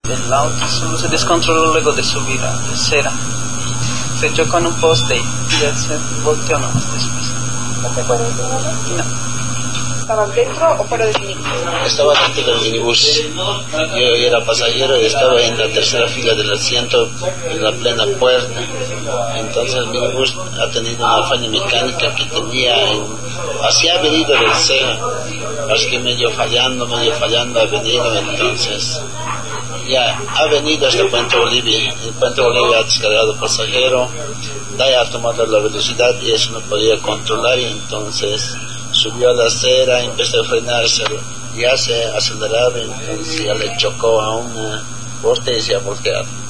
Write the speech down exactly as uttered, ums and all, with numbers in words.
El auto solo se descontroló luego de subir a la acera. Se chocó en un poste y ya se volteó nomás después. ¿No te acuerdas de nada? No. ¿Estabas dentro o fuera del minibús? Estaba dentro del minibús. Yo era pasajero y estaba en la tercera fila del asiento, en la plena puerta. Entonces el minibús ha tenido una falla mecánica que tenía, en, así ha venido del Ceja, así que medio fallando, medio fallando ha venido. Entonces ya ha venido hasta Puente Bolivia. El Puente Bolivia ha descargado pasajero, ya ha tomado la velocidad y eso no podía controlar, y entonces subió a la acera, empezó a frenarse, ya se aceleraba, entonces ya le chocó a una poste y se ha volteado.